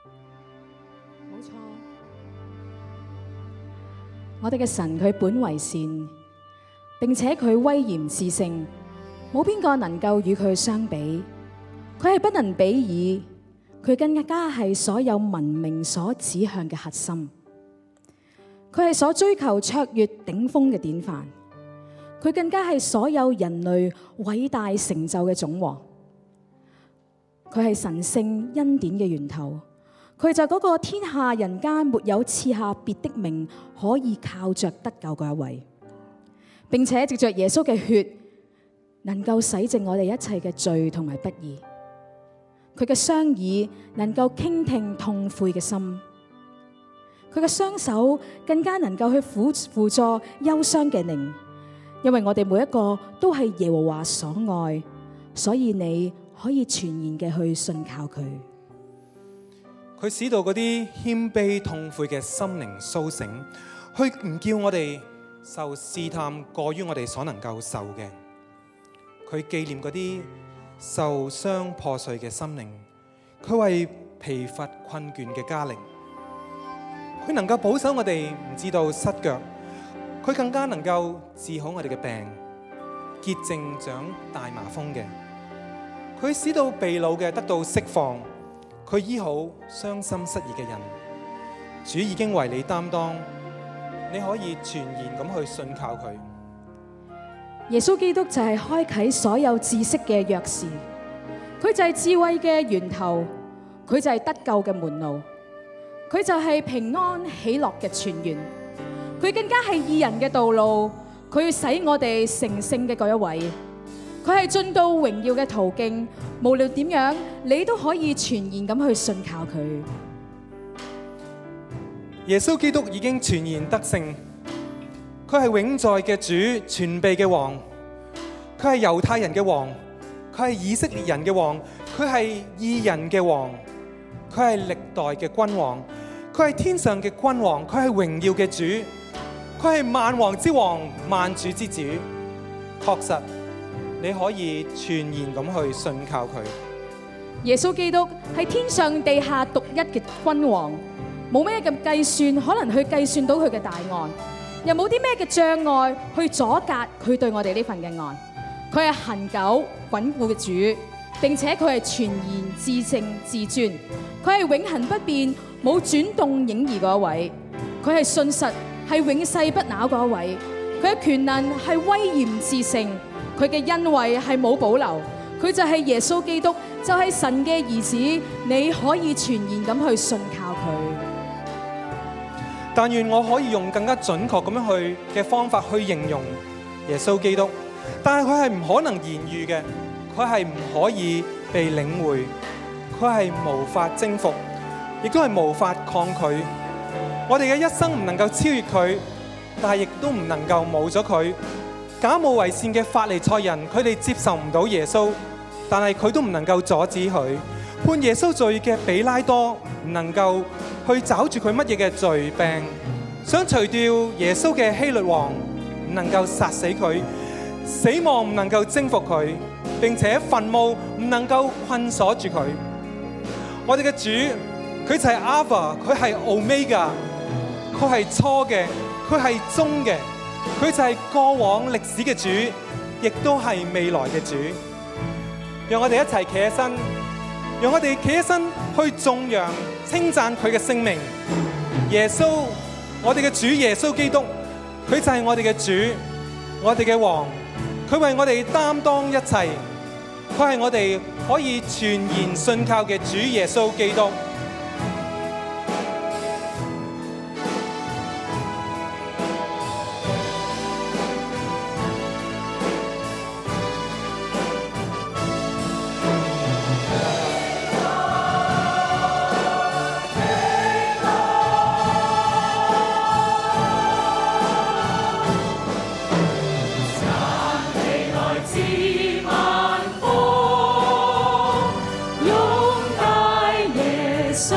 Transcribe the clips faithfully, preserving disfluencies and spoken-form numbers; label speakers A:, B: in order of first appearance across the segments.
A: 冇錯，我哋嘅神佢本為善，並且佢威嚴至聖，冇邊個能夠與佢相比。佢係不能比擬，佢更加係所有文明所指向嘅核心。佢係所追求卓越頂峰嘅典範，佢更加係所有人類偉大成就嘅總和。佢係神聖恩典嘅源頭，佢就係嗰個天下人間沒有賜下別的名可以靠着得救嗰一位，並且藉着耶穌嘅血能夠洗淨我哋一切嘅罪同埋不義。佢嘅雙耳能夠傾聽痛悔嘅心，佢嘅雙手更加能夠去輔輔助憂傷嘅靈，因為我哋每一個都係耶和華所愛，所以你可以全然嘅去信靠佢。
B: 佢使到嗰啲謙卑痛悔嘅心靈甦醒，去唔叫我哋受試探過於我哋所能夠受嘅。佢紀念嗰啲受傷破碎嘅心靈，佢為疲乏困倦嘅家靈，佢能夠保守我哋唔至到失腳，佢更加能夠治好我哋嘅病，潔淨長大麻風嘅，佢使到被擄嘅得到釋放，佢醫好傷心失意嘅人。主已經為你擔當，你可以全然咁去信靠佢。
A: 耶穌基督就係開啟所有知識嘅鑰匙，佢就係智慧嘅源頭，佢就係得救嘅門路，佢就係平安喜樂嘅泉源，佢更加係義人嘅道路，佢使我哋成聖嘅嗰一位，佢係進到榮耀嘅途徑，無論點樣你都可以全然咁去信靠佢。
B: 耶穌基督已經全然得勝，佢係永在嘅主，全備嘅王，佢係猶太人嘅王，佢係以色列人嘅王，佢係義人嘅王，佢係歷代嘅君王，佢係天上嘅君王，佢係榮耀嘅主，佢係萬王之王，萬主之主。確實你可以全然咁去信靠佢。
A: 耶穌基督係天上地下獨一嘅君王，冇咩咁計算可能去計算到佢嘅大愛，又冇啲咩嘅障礙去阻隔佢對我哋呢份嘅愛。佢係恆久穩固嘅主，並且佢係全然至聖至尊，佢係永恆不變冇轉動影兒嗰一位，佢係信實係永世不朽嗰一位，佢嘅權能係威嚴至聖，佢嘅恩惠係冇保留，佢就係耶穌基督，就係神嘅兒子，你可以全然咁去信靠佢。
B: 但願我可以用更加準確咁樣去嘅方法去形容耶穌基督，但係佢係唔可能言喻嘅，佢係唔可以被領會，佢係無法征服，亦都係無法抗拒。我哋嘅一生唔能夠超越佢，但係亦都唔能夠冇咗佢。假冒為善嘅法利賽人，佢哋接受唔到耶穌，但係佢都唔能夠阻止佢。判耶穌罪嘅比拉多唔能夠去找住佢乜嘢嘅罪病，想除掉耶穌嘅希律王唔能夠殺死佢，死亡唔能夠征服佢，並且墳墓唔能夠困鎖住佢。我哋嘅主，佢就係 Alpha， 佢係 Omega， 佢係初嘅，佢係終嘅，佢就係過往歷史嘅主，亦都係未來嘅主。讓我哋一齊企起身，讓我哋企起身去頌揚稱讚佢嘅聖名。耶穌，我哋嘅主耶穌基督，佢就係我哋嘅主，我哋嘅王，佢為我哋擔當一切，佢係我哋可以全然信靠嘅主耶穌基督。
C: 勇帶耶穌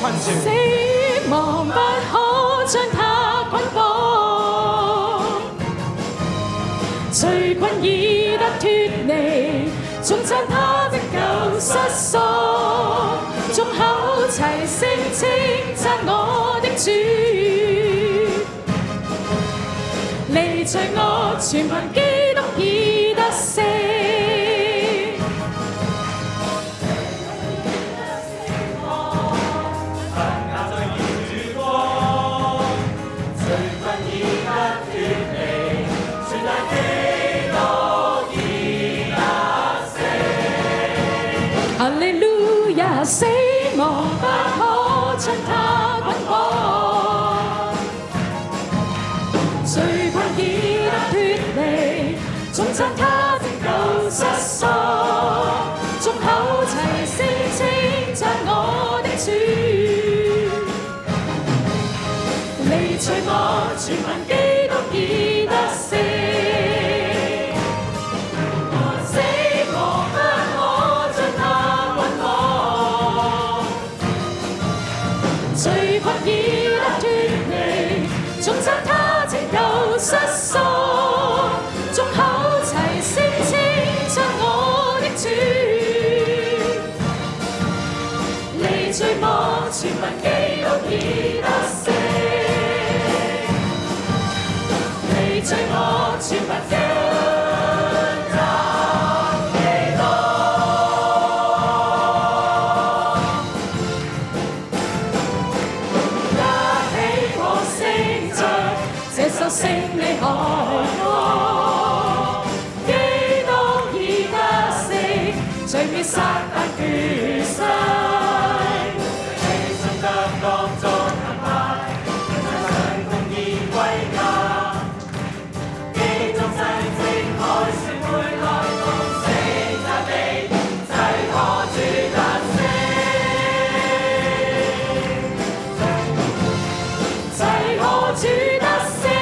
B: 困住，
A: 死亡不可將他捆綁，罪困已得脫離，頌讚他的救失喪，眾口齊聲稱讚我的主，離罪惡全憑基督已得勝。哈利路亞，死亡不可將他捆綁，罪困已得脫離，頌讚他的救失喪，眾口齊聲稱讚我的主，離罪惡全憑基督已得勝。罪困已得脫離，頌讚他拯救失喪，眾口齊聲稱讚我的主，離罪惡全憑基督已得勝，離罪惡全憑基督。勝利海岸，基督已得勝，罪滅撒但權勢，犧牲得當作盾牌，神公義歸家，基督真正海船會來同聲讚美，齊賀主得勝，齊賀主得勝。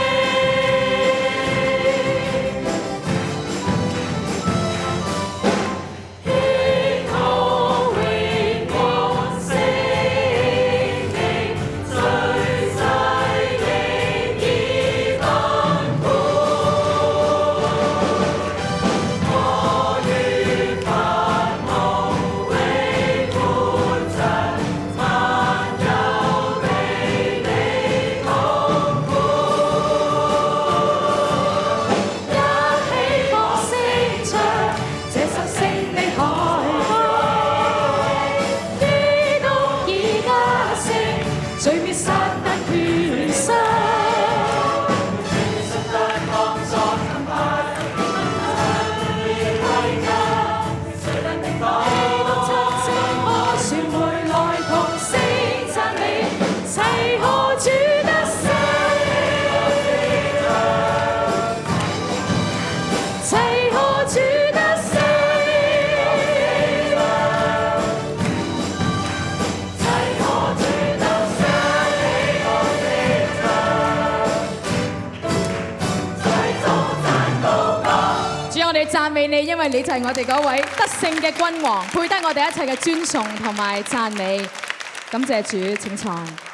A: 讚美你，因為你就係我哋嗰位得勝嘅君王，配得我哋一切嘅尊崇同埋讚美。感謝主，請坐。